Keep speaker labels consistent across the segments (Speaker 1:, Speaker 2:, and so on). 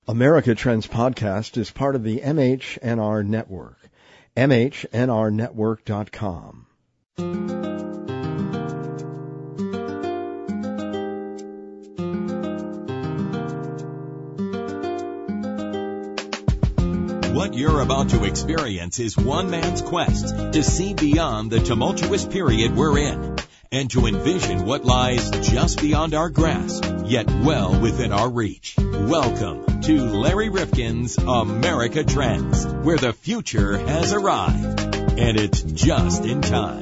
Speaker 1: America Trends Podcast is part of the MHNR Network. MHNRnetwork.com.
Speaker 2: What you're about to experience is one man's quest to see beyond the tumultuous period we're in and to envision what lies just beyond our grasp, yet well within our reach. Welcome to Larry Rifkin's America Trends, where the future has arrived, and it's just in time.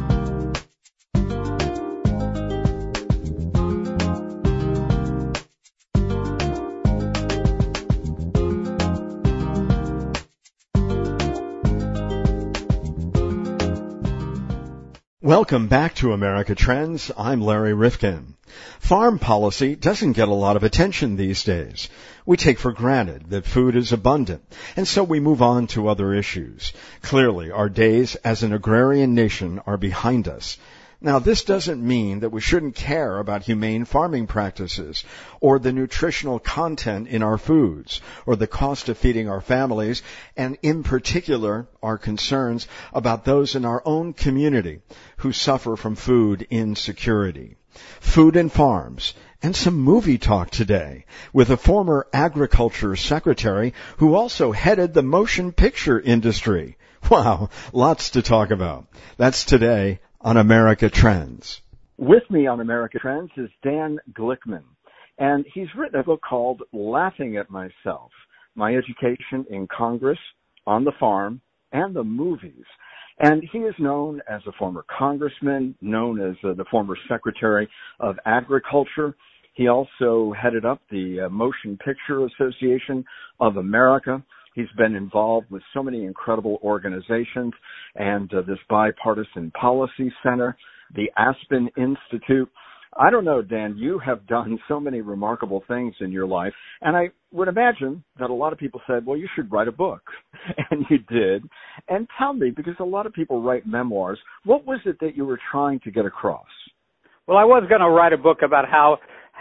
Speaker 1: Welcome back to America Trends. I'm Larry Rifkin. Farm policy doesn't get a lot of attention these days. We take for granted that food is abundant, and so we move on to other issues. Clearly, our days as an agrarian nation are behind us. Now, this doesn't mean that we shouldn't care about humane farming practices or the nutritional content in our foods or the cost of feeding our families, and in particular, our concerns about those in our own community who suffer from food insecurity. Food and farms, and some movie talk today with a former agriculture secretary who also headed the motion picture industry. Wow, lots to talk about. That's today on America Trends.
Speaker 3: With me on America Trends is Dan Glickman, and he's written a book called Laughing at Myself, My Education in Congress, on the Farm, and the Movies. And he is known as a former congressman, known as the former Secretary of Agriculture. He also headed up the Motion Picture Association of America. He's been involved with so many incredible organizations and this Bipartisan Policy Center, the Aspen Institute. I don't know, Dan, you have done so many remarkable things in your life, and I would imagine that a lot of people said, well, you should write a book, and you did. And tell me, because a lot of people write memoirs, what was it that you were trying to get across?
Speaker 4: Well, I was going to write a book about how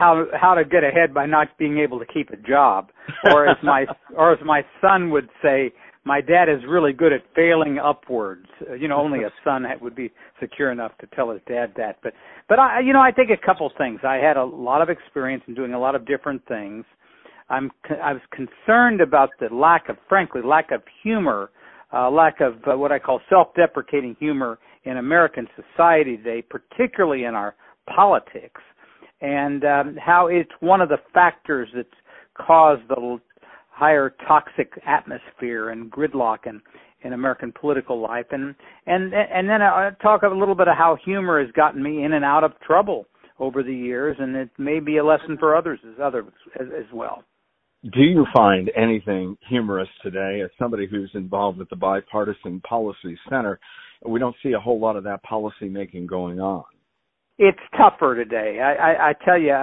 Speaker 4: to get ahead by not being able to keep a job, or as my son would say, my dad is really good at failing upwards. Only a son would be secure enough to tell his dad that. But I think a couple things. I had a lot of experience in doing a lot of different things. I was concerned about the lack of humor, lack of what I call self-deprecating humor in American society today, particularly in our politics, and how it's one of the factors that's caused the higher toxic atmosphere and gridlock in American political life. And then I talk a little bit of how humor has gotten me in and out of trouble over the years, and it may be a lesson for others as well.
Speaker 3: Do you find anything humorous today? As somebody who's involved with the Bipartisan Policy Center, we don't see a whole lot of that policy making going on.
Speaker 4: It's tougher today. I tell you,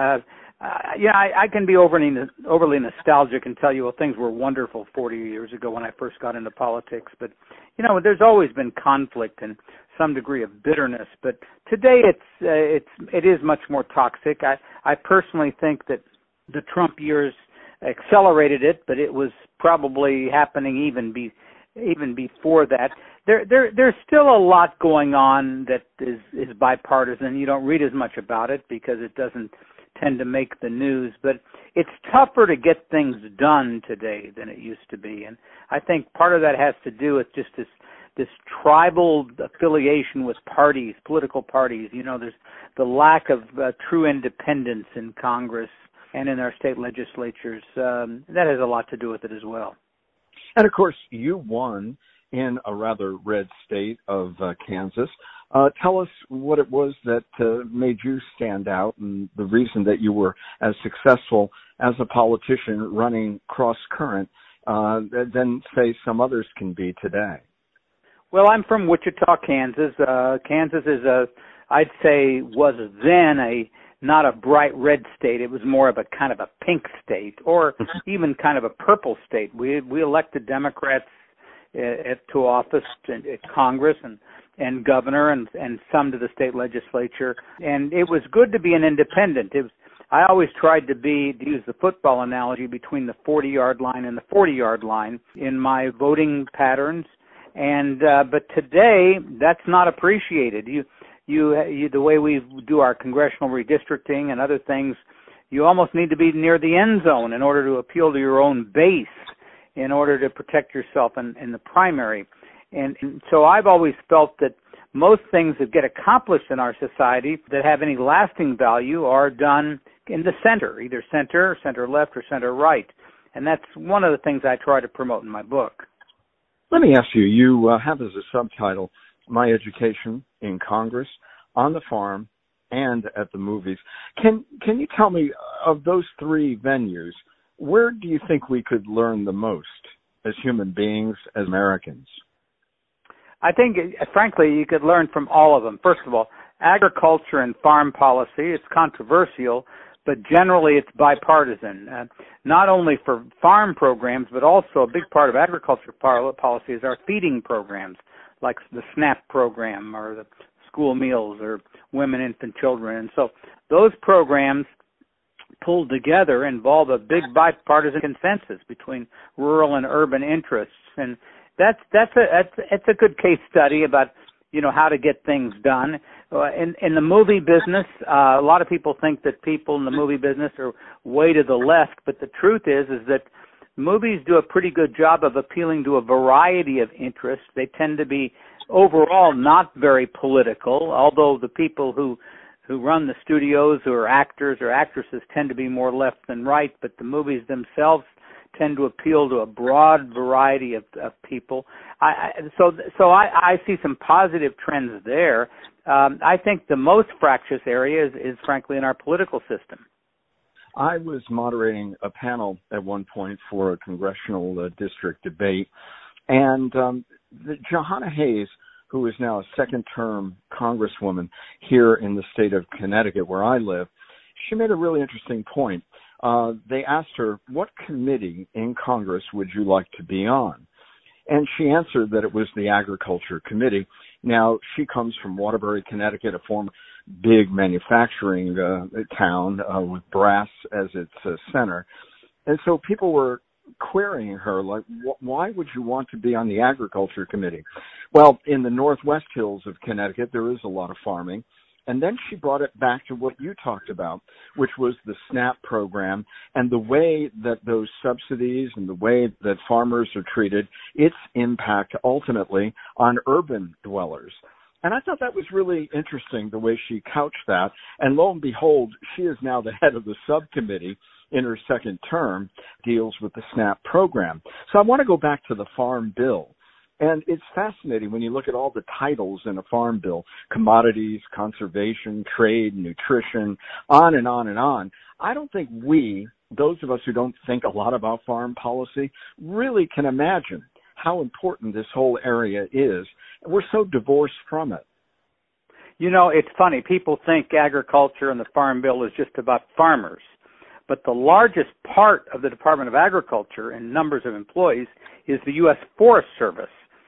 Speaker 4: I can be overly nostalgic and tell you, well, things were wonderful 40 years ago when I first got into politics. But, there's always been conflict and some degree of bitterness. But today it is much more toxic. I personally think that the Trump years accelerated it, but it was probably happening even before that. There's still a lot going on that is bipartisan. You don't read as much about it because it doesn't tend to make the news, but it's tougher to get things done today than it used to be. And I think part of that has to do with just this tribal affiliation with parties, political parties. There's the lack of true independence in Congress and in our state legislatures. That has a lot to do with it as well.
Speaker 3: And, of course, you won in a rather red state of Kansas. Tell us what it was that made you stand out and the reason that you were as successful as a politician running cross-current than, say, some others can be today.
Speaker 4: Well, I'm from Wichita, Kansas. Kansas is I'd say was then not a bright red state. It was more of a kind of a pink state or even kind of a purple state. We elected Democrats to office at Congress and governor and some to the state legislature. And it was good to be an independent. I always tried to use the football analogy, between the 40-yard line and the 40-yard line in my voting patterns. And but today, that's not appreciated. The way we do our congressional redistricting and other things, you almost need to be near the end zone in order to appeal to your own base, in order to protect yourself in the primary. And so I've always felt that most things that get accomplished in our society that have any lasting value are done in the center, either center left, or center right. And that's one of the things I try to promote in my book.
Speaker 3: Let me ask you, you have as a subtitle, My Education in Congress, on the Farm, and at the Movies. Can you tell me, of those three venues, where do you think we could learn the most as human beings, as Americans?
Speaker 4: I think, frankly, you could learn from all of them. First of all, agriculture and farm policy, it's controversial, but generally it's bipartisan. Not only for farm programs, but also a big part of agriculture policy is our feeding programs, like the SNAP program or the school meals or women, infant, children. And so those programs pulled together involve a big bipartisan consensus between rural and urban interests. And that's a good case study about, how to get things done. In the movie business, a lot of people think that people in the movie business are way to the left, but the truth is that movies do a pretty good job of appealing to a variety of interests. They tend to be overall not very political, although the people who run the studios, who are actors or actresses, tend to be more left than right, but the movies themselves tend to appeal to a broad variety of people. So I see some positive trends there. I think the most fractious area is frankly in our political system.
Speaker 3: I was moderating a panel at one point for a congressional district debate, and Jahana Hayes, who is now a second-term congresswoman here in the state of Connecticut, where I live, she made a really interesting point. They asked her, what committee in Congress would you like to be on? And she answered that it was the Agriculture Committee. Now, she comes from Waterbury, Connecticut, a former big manufacturing town with brass as its center. And so people were querying her, like, why would you want to be on the Agriculture Committee? Well, in the Northwest Hills of Connecticut, there is a lot of farming. And then she brought it back to what you talked about, which was the SNAP program and the way that those subsidies and the way that farmers are treated, its impact ultimately on urban dwellers. And I thought that was really interesting, the way she couched that. And lo and behold, she is now the head of the subcommittee in her second term, deals with the SNAP program. So I want to go back to the Farm Bill. And it's fascinating when you look at all the titles in a farm bill: commodities, conservation, trade, nutrition, on and on and on. I don't think we, those of us who don't think a lot about farm policy, really can imagine how important this whole area is. We're so divorced from it.
Speaker 4: It's funny. People think agriculture and the Farm Bill is just about farmers. But the largest part of the Department of Agriculture in numbers of employees is the U.S. Forest Service.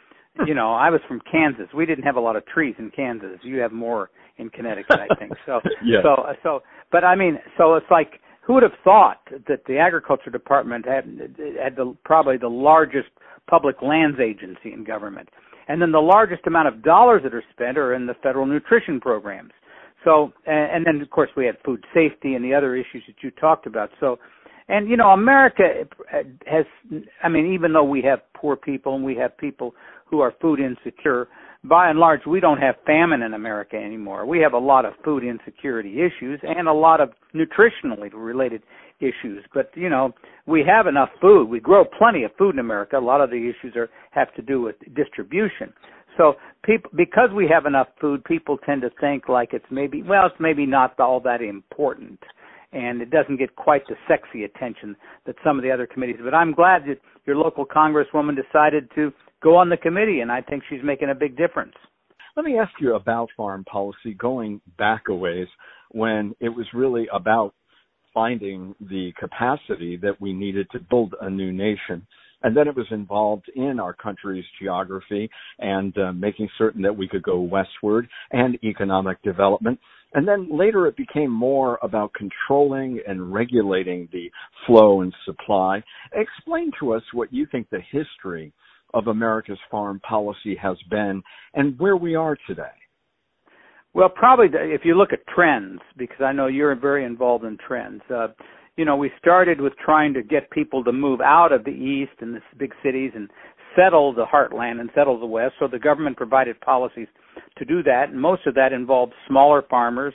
Speaker 4: I was from Kansas. We didn't have a lot of trees in Kansas. You have more in Connecticut, I think. So,
Speaker 3: yeah.
Speaker 4: So it's like, who would have thought that the Agriculture Department had probably the largest public lands agency in government, and then the largest amount of dollars that are spent are in the federal nutrition programs. So, and then of course we had food safety and the other issues that you talked about. So. And, America has, even though we have poor people and we have people who are food insecure, by and large, we don't have famine in America anymore. We have a lot of food insecurity issues and a lot of nutritionally related issues. But, we have enough food. We grow plenty of food in America. A lot of the issues have to do with distribution. So because we have enough food, people tend to think like it's maybe not all that important. And it doesn't get quite the sexy attention that some of the other committees. But I'm glad that your local congresswoman decided to go on the committee, and I think she's making a big difference.
Speaker 3: Let me ask you about farm policy going back a ways, when it was really about finding the capacity that we needed to build a new nation. And then it was involved in our country's geography and making certain that we could go westward and economic development. And then later it became more about controlling and regulating the flow and supply. Explain to us what you think the history of America's foreign policy has been and where we are today.
Speaker 4: Well, probably if you look at trends, because I know you're very involved in trends, we started with trying to get people to move out of the East and the big cities and settle the heartland and settle the West. So the government provided policies to do that. And most of that involved smaller farmers,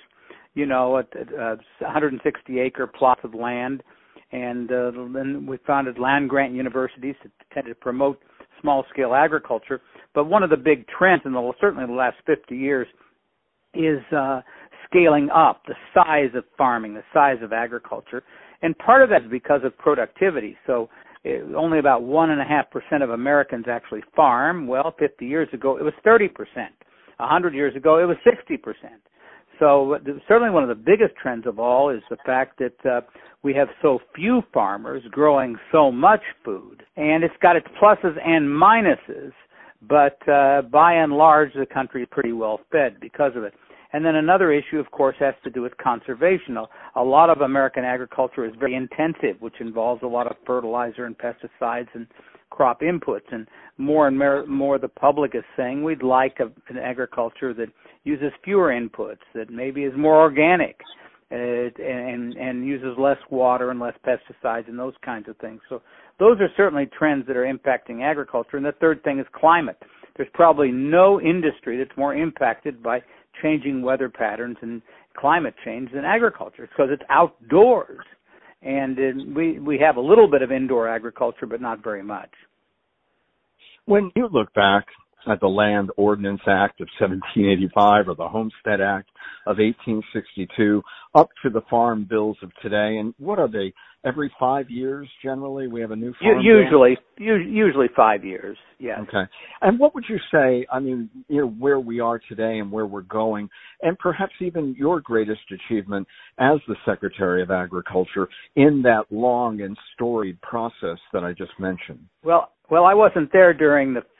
Speaker 4: 160-acre plots of land. And then we founded land-grant universities that tended to promote small-scale agriculture. But one of the big trends certainly in the last 50 years is scaling up the size of farming, the size of agriculture. And part of that is because of productivity. So only about 1.5% of Americans actually farm. Well, 50 years ago, it was 30%. 100 years ago, it was 60%. So certainly one of the biggest trends of all is the fact that we have so few farmers growing so much food. And it's got its pluses and minuses, but by and large, the country is pretty well fed because of it. And then another issue, of course, has to do with conservation. A lot of American agriculture is very intensive, which involves a lot of fertilizer and pesticides and crop inputs. And more the public is saying we'd like an agriculture that uses fewer inputs, that maybe is more organic and uses less water and less pesticides and those kinds of things. So those are certainly trends that are impacting agriculture. And the third thing is climate. There's probably no industry that's more impacted by changing weather patterns and climate change than agriculture, because it's outdoors. And we have a little bit of indoor agriculture, but not very much.
Speaker 3: When you look back at the Land Ordinance Act of 1785 or the Homestead Act of 1862 up to the farm bills of today, and what are they, every 5 years generally we have a new farm bill?
Speaker 4: Usually 5 years, yes.
Speaker 3: Okay. And what would you say, where we are today and where we're going, and perhaps even your greatest achievement as the Secretary of Agriculture in that long and storied process that I just mentioned?
Speaker 4: Well, I wasn't there during the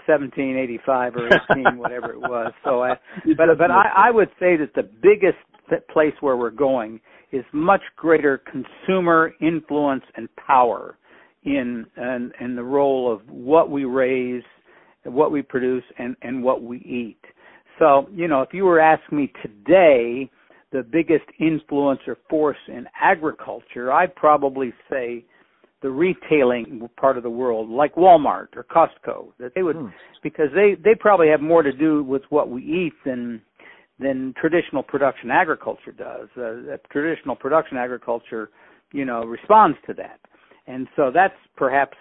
Speaker 4: 1785 or 18, whatever it was. So, but I would say that the biggest place where we're going is much greater consumer influence and power in the role of what we raise, what we produce, and what we eat. So, if you were asking me today the biggest influence or force in agriculture, I'd probably say the retailing part of the world, like Walmart or Costco, that they would, because they probably have more to do with what we eat than traditional production agriculture does. Traditional production agriculture, responds to that, and so that's perhaps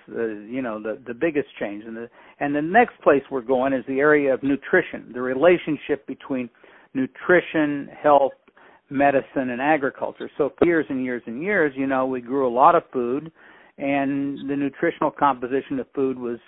Speaker 4: the biggest change. And the next place we're going is the area of nutrition, the relationship between nutrition, health, medicine, and agriculture. So for years and years and years, we grew a lot of food. And the nutritional composition of food was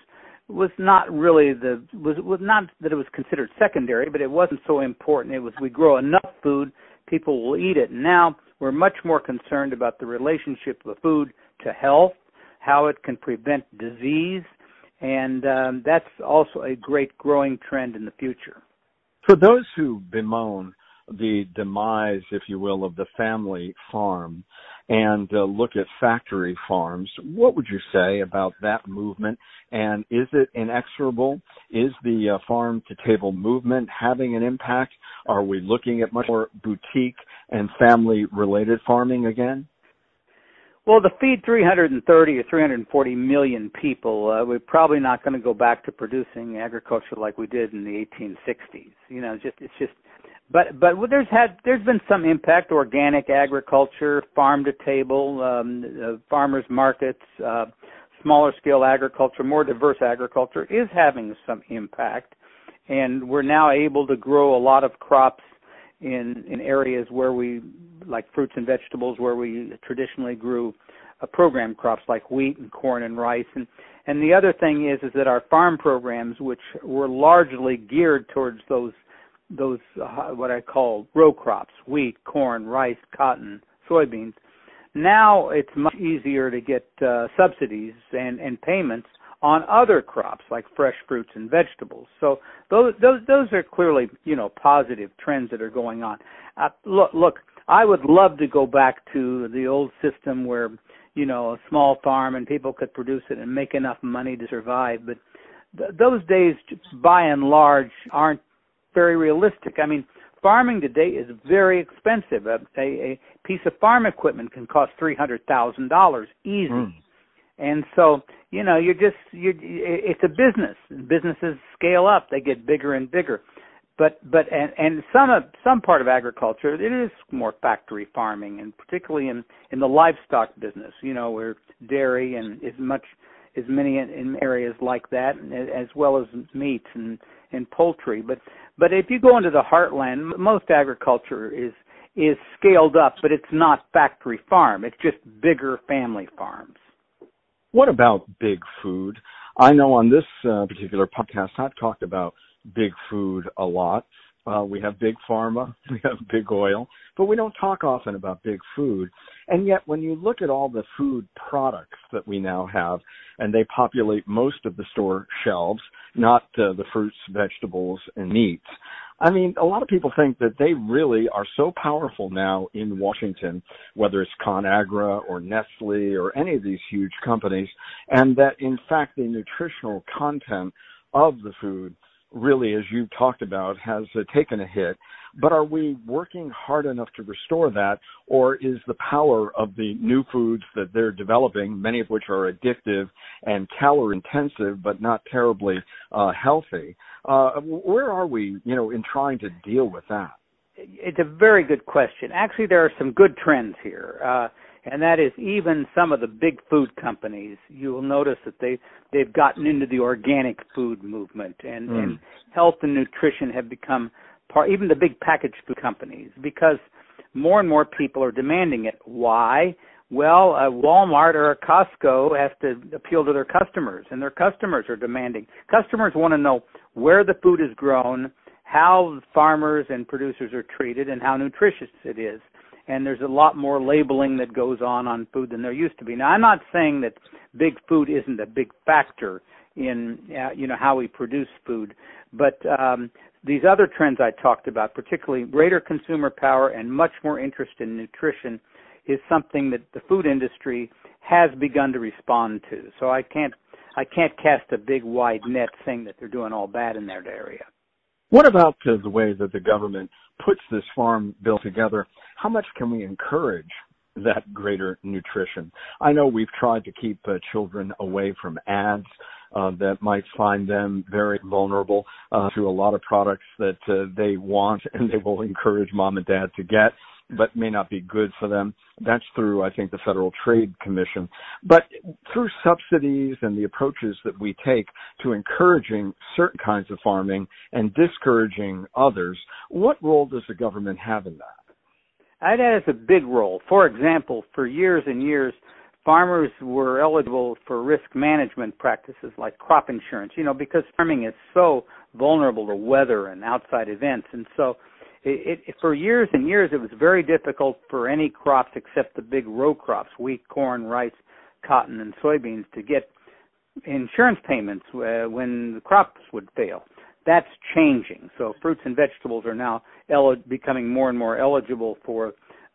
Speaker 4: not really was not that it was considered secondary, but it wasn't so important. It was we grow enough food, people will eat it. Now we're much more concerned about the relationship of food to health, how it can prevent disease, and that's also a great growing trend in the future.
Speaker 3: For those who bemoan the demise, if you will, of the family farm and look at factory farms, what would you say about that movement? And is it inexorable? Is the farm-to-table movement having an impact? Are we looking at much more boutique and family-related farming again?
Speaker 4: Well, to feed 330 or 340 million people, we're probably not going to go back to producing agriculture like we did in the 1860s. It's just. But there's been some impact. Organic agriculture, farm to table, farmers markets, smaller scale agriculture, more diverse agriculture is having some impact, and we're now able to grow a lot of crops in areas where we, like fruits and vegetables, where we traditionally grew program crops like wheat and corn and rice. And the other thing is that our farm programs, which were largely geared towards those what I call row crops, wheat, corn, rice, cotton, soybeans. Now it's much easier to get subsidies and payments on other crops like fresh fruits and vegetables. So those are clearly, positive trends that are going on. Look, I would love to go back to the old system where, a small farm and people could produce it and make enough money to survive. But those days, by and large, aren't very realistic. I mean, farming today is very expensive. A piece of farm equipment can cost $300,000 easy. And so, it's a business. Businesses scale up; they get bigger and bigger. But some part of agriculture, it is more factory farming, and particularly in the livestock business, where dairy and as many in areas like that, as well as meats and poultry. But if you go into the heartland, most agriculture is scaled up, but it's not factory farm. It's just bigger family farms.
Speaker 3: What about big food? I know on this particular podcast, I've talked about big food a lot. We have big pharma, we have big oil, but we don't talk often about big food. And yet when you look at all the food products that we now have, and they populate most of the store shelves, not the fruits, vegetables, and meats, I mean, a lot of people think that they really are so powerful now in Washington, whether it's ConAgra or Nestle or any of these huge companies, and that, in fact, the nutritional content of the food really, as you talked about, has taken a hit. But are we working hard enough to restore that, or is the power of the new foods that they're developing, many of which are addictive and calorie-intensive but not terribly healthy, where are we, in trying to deal with that?
Speaker 4: It's a very good question. Actually, there are some good trends here. And that is even some of the big food companies, you will notice that they've gotten into the organic food movement, and health and nutrition have become part, even the big packaged food companies, because more and more people are demanding it. Why? Well, Walmart or Costco has to appeal to their customers, and their customers are demanding. Customers want to know where the food is grown, how farmers and producers are treated, and how nutritious it is. And there's a lot more labeling that goes on food than there used to be. Now, I'm not saying that big food isn't a big factor in, how we produce food, but these other trends I talked about, particularly greater consumer power and much more interest in nutrition, is something that the food industry has begun to respond to. So I can't cast a big wide net saying that they're doing all bad in that area.
Speaker 3: What about the way that the government puts this farm bill together? How much can we encourage that greater nutrition? I know we've tried to keep children away from ads that might find them very vulnerable to a lot of products that they want and they will encourage mom and dad to get, but may not be good for them. That's through, I think, the Federal Trade Commission. But through subsidies and the approaches that we take to encouraging certain kinds of farming and discouraging others, what role does the government have in that?
Speaker 4: That has a big role. For example, for years and years, farmers were eligible for risk management practices like crop insurance, because farming is so vulnerable to weather and outside events. And so for years and years, it was very difficult for any crops except the big row crops, wheat, corn, rice, cotton, and soybeans, to get insurance payments when the crops would fail. That's changing. So fruits and vegetables are now becoming more and more eligible for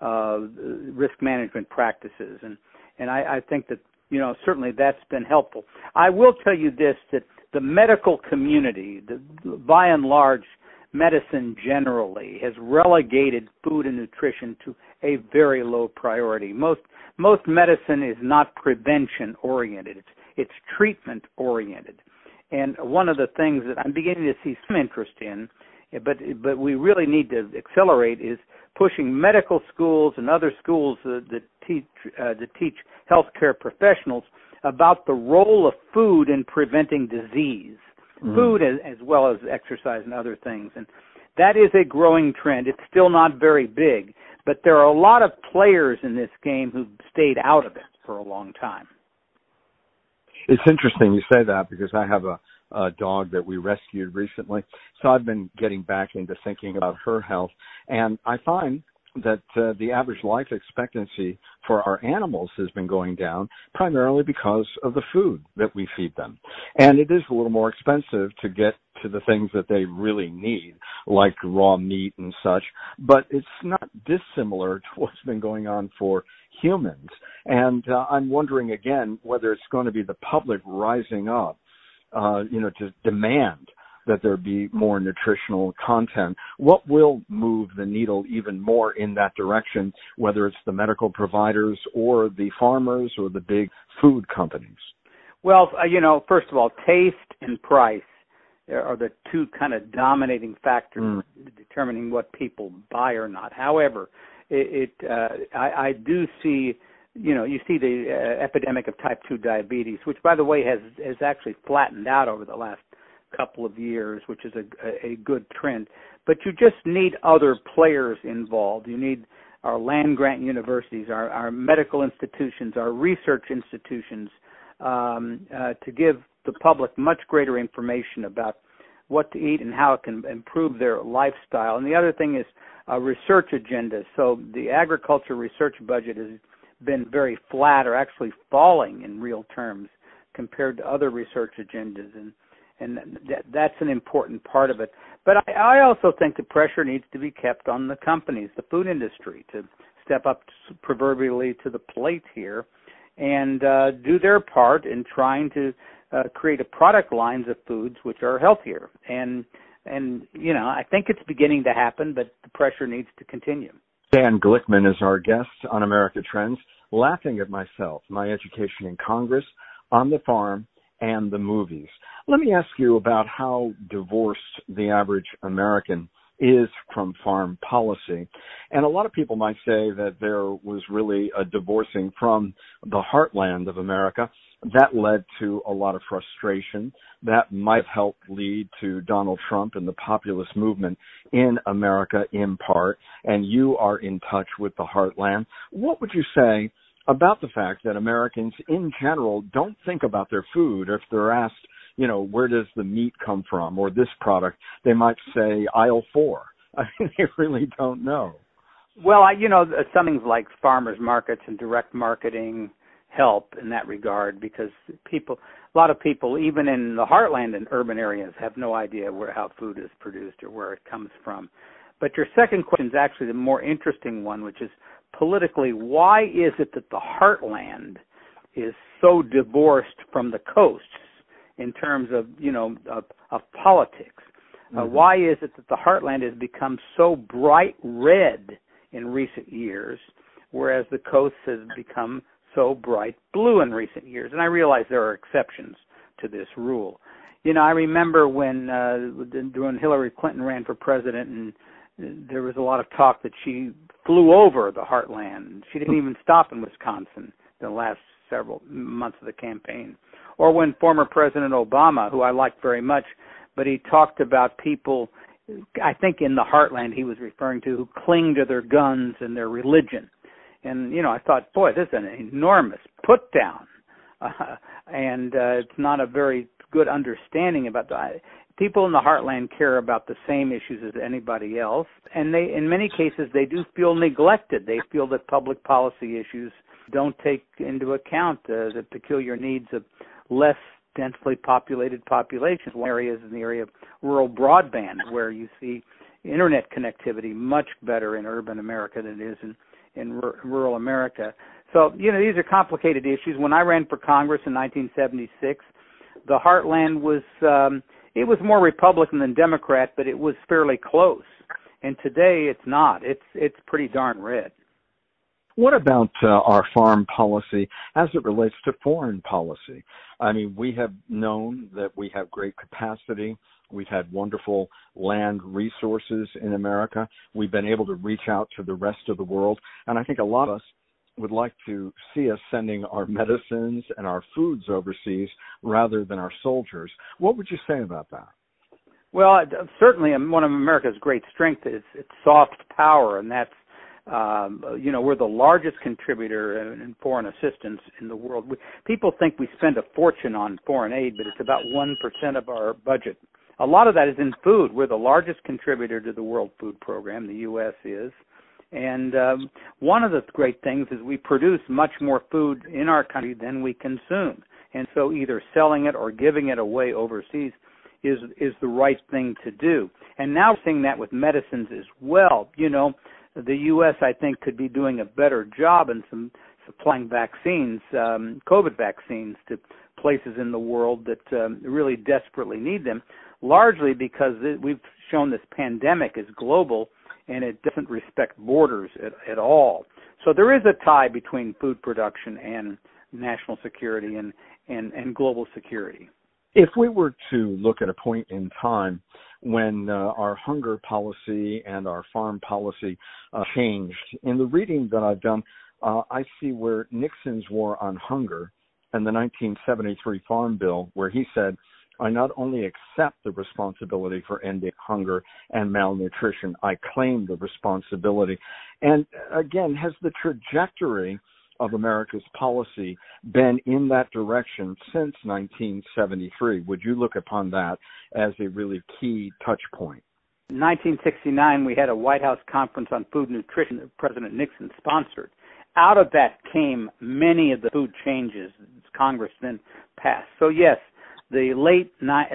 Speaker 4: risk management practices. And I think that, certainly that's been helpful. I will tell you this, that the medical community, by and large, medicine generally has relegated food and nutrition to a very low priority. Most medicine is not prevention oriented. It's treatment oriented. And one of the things that I'm beginning to see some interest in, but we really need to accelerate, is pushing medical schools and other schools that teach healthcare professionals about the role of food in preventing disease. Food as well as exercise and other things. And that is a growing trend. It's still not very big, but there are a lot of players in this game who've stayed out of it for a long time.
Speaker 3: It's interesting you say that, because I have a dog that we rescued recently. So I've been getting back into thinking about her health. And I find that the average life expectancy for our animals has been going down primarily because of the food that we feed them. And it is a little more expensive to get to the things that they really need, like raw meat and such, but it's not dissimilar to what's been going on for humans. And I'm wondering again whether it's going to be the public rising up, to demand that there be more nutritional content. What will move the needle even more in that direction, whether it's the medical providers or the farmers or the big food companies?
Speaker 4: Well, first of all, taste and price are the two kind of dominating factors determining what people buy or not. However, I do see, you see the epidemic of type 2 diabetes, which, by the way, has actually flattened out over the last couple of years, which is a good trend. But you just need other players involved. You need our land-grant universities, our medical institutions, our research institutions to give the public much greater information about what to eat and how it can improve their lifestyle. And the other thing is a research agenda. So the agriculture research budget has been very flat or actually falling in real terms compared to other research agendas. And that's an important part of it. But I also think the pressure needs to be kept on the companies, the food industry, to step up proverbially to the plate here and do their part in trying to create a product lines of foods which are healthier. And I think it's beginning to happen, but the pressure needs to continue.
Speaker 3: Dan Glickman is our guest on America Trends, laughing at myself, my education in Congress, on the farm, and the movies. Let me ask you about how divorced the average American is from farm policy. And a lot of people might say that there was really a divorcing from the heartland of America. That led to a lot of frustration. That might help lead to Donald Trump and the populist movement in America in part. And you are in touch with the heartland. What would you say about the fact that Americans in general don't think about their food? If they're asked, where does the meat come from or this product, they might say aisle 4. I mean, they really don't know.
Speaker 4: Well, some things like farmers markets and direct marketing help in that regard because a lot of people, even in the heartland and urban areas, have no idea how food is produced or where it comes from. But your second question is actually the more interesting one, which is politically, why is it that the heartland is so divorced from the coasts in terms of, of politics? Why is it that the heartland has become so bright red in recent years, whereas the coast has become so bright blue in recent years? And I realize there are exceptions to this rule. I remember when Hillary Clinton ran for president, and there was a lot of talk that she flew over the heartland. She didn't even stop in Wisconsin the last several months of the campaign. Or when former President Obama, who I liked very much, but he talked about people, I think in the heartland he was referring to, who cling to their guns and their religion. And, I thought, boy, this is an enormous put down. And it's not a very good understanding about that. People in the heartland care about the same issues as anybody else. And they, in many cases, they do feel neglected. They feel that public policy issues don't take into account the peculiar needs of less densely populated populations. One area is in the area of rural broadband, where you see internet connectivity much better in urban America than it is in rural America. So, these are complicated issues. When I ran for Congress in 1976, the heartland was, it was more Republican than Democrat, but it was fairly close. And today it's not. It's pretty darn red.
Speaker 3: What about our farm policy as it relates to foreign policy? I mean, we have known that we have great capacity. We've had wonderful land resources in America. We've been able to reach out to the rest of the world. And I think a lot of us would like to see us sending our medicines and our foods overseas rather than our soldiers. What would you say about that?
Speaker 4: Well, certainly one of America's great strengths is its soft power, and that's we're the largest contributor in foreign assistance in the world. People think we spend a fortune on foreign aid, but it's about 1% of our budget. A lot of that is in food. We're the largest contributor to the World Food Program, the U.S. is, And one of the great things is we produce much more food in our country than we consume. And so either selling it or giving it away overseas is the right thing to do. And now we're seeing that with medicines as well. You know, the U.S., I think, could be doing a better job in supplying vaccines, COVID vaccines, to places in the world that really desperately need them, largely because we've shown this pandemic is global and it doesn't respect borders at all. So there is a tie between food production and national security and global security.
Speaker 3: If we were to look at a point in time when our hunger policy and our farm policy changed, in the reading that I've done, I see where Nixon's war on hunger and the 1973 Farm Bill, where he said, I not only accept the responsibility for ending hunger and malnutrition, I claim the responsibility. And again, has the trajectory of America's policy been in that direction since 1973? Would you look upon that as a really key touch point?
Speaker 4: In 1969, we had a White House conference on food and nutrition that President Nixon sponsored. Out of that came many of the food changes Congress then passed. So yes, the late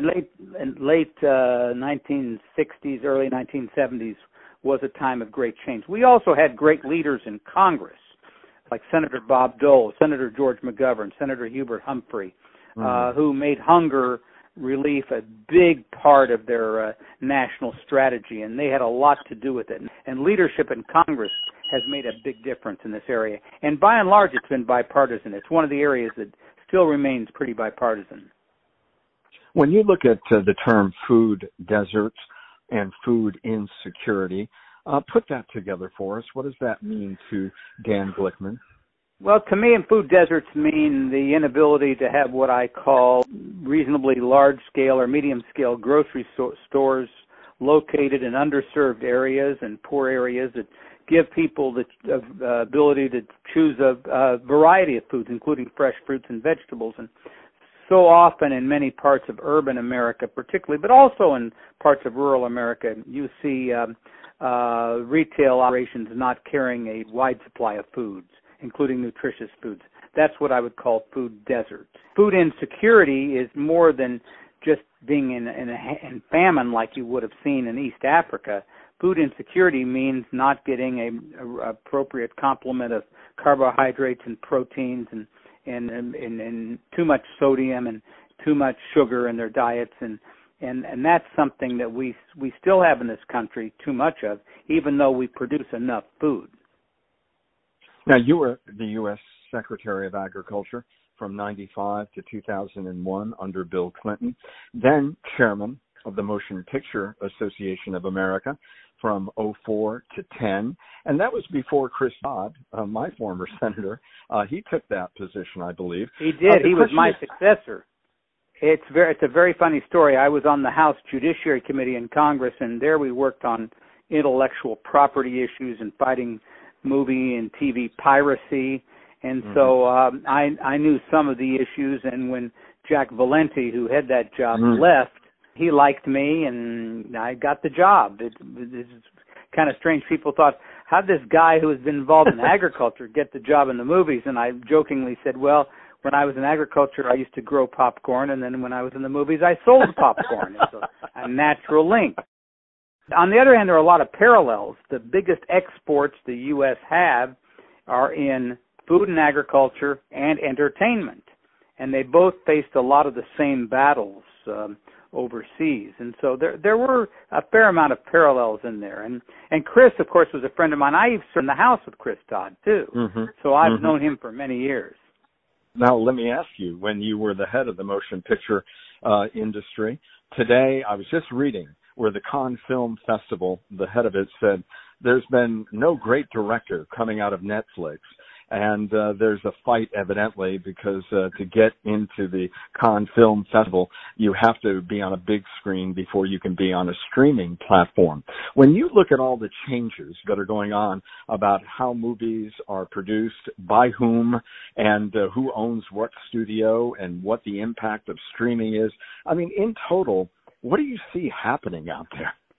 Speaker 4: 1960s, early 1970s was a time of great change. We also had great leaders in Congress, like Senator Bob Dole, Senator George McGovern, Senator Hubert Humphrey, who made hunger relief a big part of their national strategy, and they had a lot to do with it. And leadership in Congress has made a big difference in this area. And by and large, it's been bipartisan. It's one of the areas that still remains pretty bipartisan.
Speaker 3: When you look at the term food deserts and food insecurity, put that together for us. What does that mean to Dan Glickman?
Speaker 4: Well, to me, food deserts mean the inability to have what I call reasonably large-scale or medium-scale grocery stores located in underserved areas and poor areas that give people the ability to choose a variety of foods, including fresh fruits and vegetables. And so often in many parts of urban America particularly, but also in parts of rural America, you see retail operations not carrying a wide supply of foods, including nutritious foods. That's what I would call food deserts. Food insecurity is more than just being in famine like you would have seen in East Africa. Food insecurity means not getting an appropriate complement of carbohydrates and proteins and too much sodium and too much sugar in their diets, and that's something that we still have in this country too much of, even though we produce enough food.
Speaker 3: Now, you were the U.S. Secretary of Agriculture from 95 to 2001 under Bill Clinton, then chairman of the Motion Picture Association of America from 04 to 10, and that was before Chris Dodd, my former senator. He took that position, I believe.
Speaker 4: He did. He was my successor. It's a very funny story. I was on the House Judiciary Committee in Congress, and there we worked on intellectual property issues and fighting movie and TV piracy. And so I knew some of the issues, and when Jack Valenti, who had that job, left, he liked me, and I got the job. It's kind of strange. People thought, how'd this guy who has been involved in agriculture get the job in the movies? And I jokingly said, well, when I was in agriculture, I used to grow popcorn, and then when I was in the movies, I sold popcorn. It's a natural link. On the other hand, there are a lot of parallels. The biggest exports the U.S. have are in food and agriculture and entertainment, and they both faced a lot of the same battles overseas. And so there were a fair amount of parallels in there. And Chris, of course, was a friend of mine. I used to serve in the House with Chris Dodd, too. So I've known him for many years.
Speaker 3: Now, let me ask you, when you were the head of the motion picture industry, today I was just reading where the Cannes Film Festival, the head of it said, there's been no great director coming out of Netflix. And there's a fight, evidently, because to get into the Cannes Film Festival, you have to be on a big screen before you can be on a streaming platform. When you look at all the changes that are going on about how movies are produced, by whom, and who owns what studio, and what the impact of streaming is, I mean, in total, what do you see happening out there?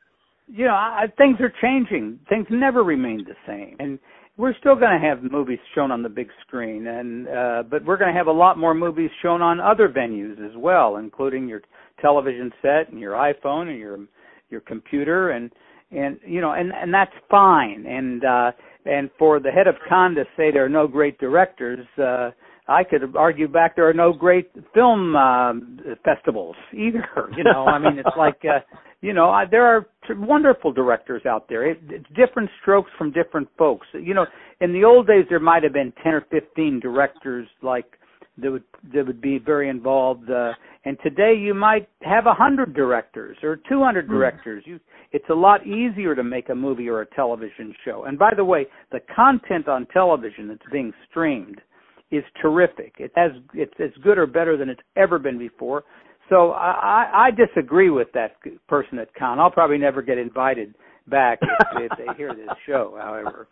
Speaker 4: things are changing. Things never remain the same, and we're still going to have movies shown on the big screen, and but we're going to have a lot more movies shown on other venues as well, including your television set and your iPhone and your computer, and that's fine. And for the head of Cannes to say there are no great directors, I could argue back there are no great film festivals either. I mean, it's like, there are wonderful directors out there. It's different strokes from different folks. In the old days, there might have been 10 or 15 directors that would be very involved. And today you might have 100 directors or 200 directors. It's a lot easier to make a movie or a television show. And by the way, the content on television that's being streamed is terrific. It's as good or better than it's ever been before. So I disagree with that person at Cannes. I'll probably never get invited back if they hear this show, however.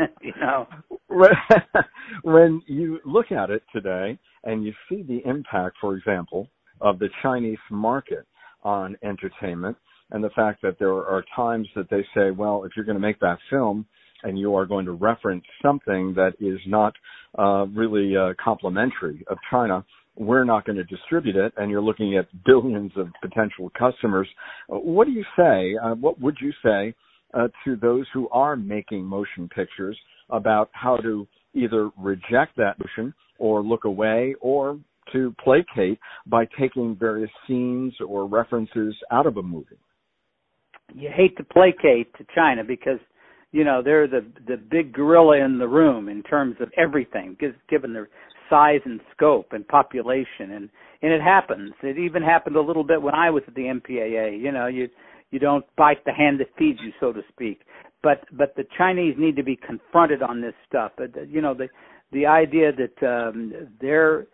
Speaker 3: When you look at it today and you see the impact, for example, of the Chinese market on entertainment, and the fact that there are times that they say, well, if you're going to make that film and you are going to reference something that is not really complimentary of China, we're not going to distribute it, and you're looking at billions of potential customers. What do you say, what would you say to those who are making motion pictures about how to either reject that motion or look away, or to placate by taking various scenes or references out of a movie?
Speaker 4: You hate to placate to China because, they're the big gorilla in the room in terms of everything, given their size and scope and population. And it happens. It even happened a little bit when I was at the MPAA. You don't bite the hand that feeds you, so to speak. But the Chinese need to be confronted on this stuff. The idea that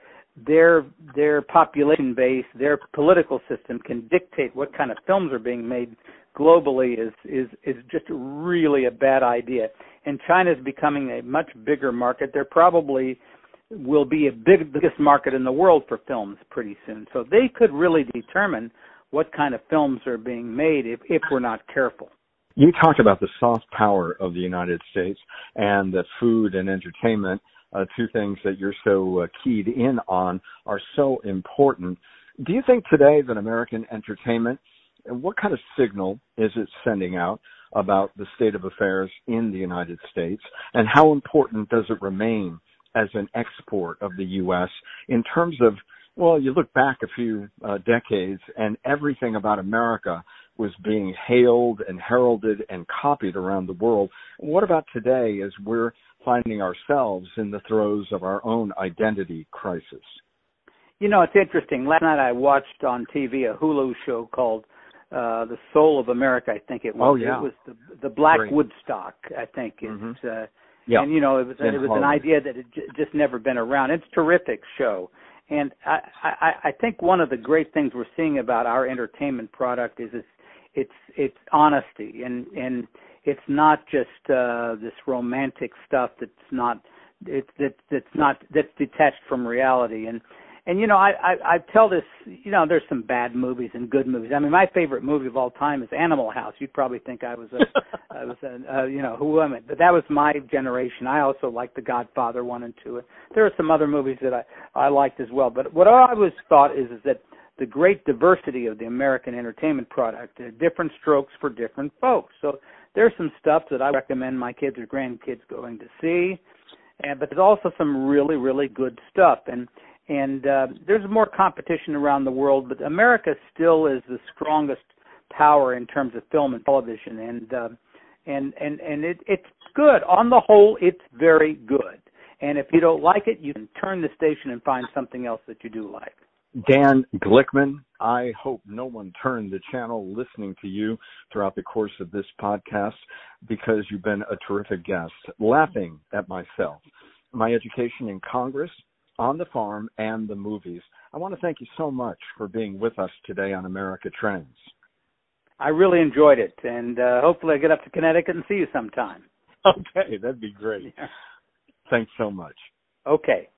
Speaker 4: their population base, their political system can dictate what kind of films are being made globally is just really a bad idea. And China is becoming a much bigger market. There probably will be a biggest market in the world for films pretty soon. So they could really determine what kind of films are being made if we're not careful.
Speaker 3: You talked about the soft power of the United States, and that food and entertainment, two things that you're so keyed in on, are so important. Do you think today that American entertainment, what kind of signal is it sending out about the state of affairs in the United States, and how important does it remain as an export of the U.S. in terms of, well, you look back a few decades and everything about America was being hailed and heralded and copied around the world. What about today as we're finding ourselves in the throes of our own identity crisis?
Speaker 4: It's interesting. Last night I watched on TV a Hulu show called The Soul of America, I think it was.
Speaker 3: Oh, yeah.
Speaker 4: It was the Black
Speaker 3: Great.
Speaker 4: Woodstock, I think.
Speaker 3: Mm-hmm.
Speaker 4: Yeah. And, it was an idea that had just never been around. It's a terrific show. And I think one of the great things we're seeing about our entertainment product is it's honesty, and it's not just this romantic stuff that's detached from reality. And I tell this, there's some bad movies and good movies. I mean, my favorite movie of all time is Animal House. You'd probably think I was who am I? But that was my generation. I also liked The Godfather 1 and 2. There are some other movies that I liked as well. But what I always thought is that the great diversity of the American entertainment product, different strokes for different folks. So there's some stuff that I recommend my kids or grandkids going to see, but there's also some really, really good stuff. And there's more competition around the world, but America still is the strongest power in terms of film and television, and it's good. On the whole, it's very good. And if you don't like it, you can turn the station and find something else that you do like.
Speaker 3: Dan Glickman, I hope no one turned the channel listening to you throughout the course of this podcast, because you've been a terrific guest. Laughing at myself, my education in Congress, on the farm, and the movies. I want to thank you so much for being with us today on America Trends.
Speaker 4: I really enjoyed it, and hopefully I get up to Connecticut and see you sometime.
Speaker 3: Okay, that'd be great.
Speaker 4: Yeah.
Speaker 3: Thanks so much.
Speaker 4: Okay.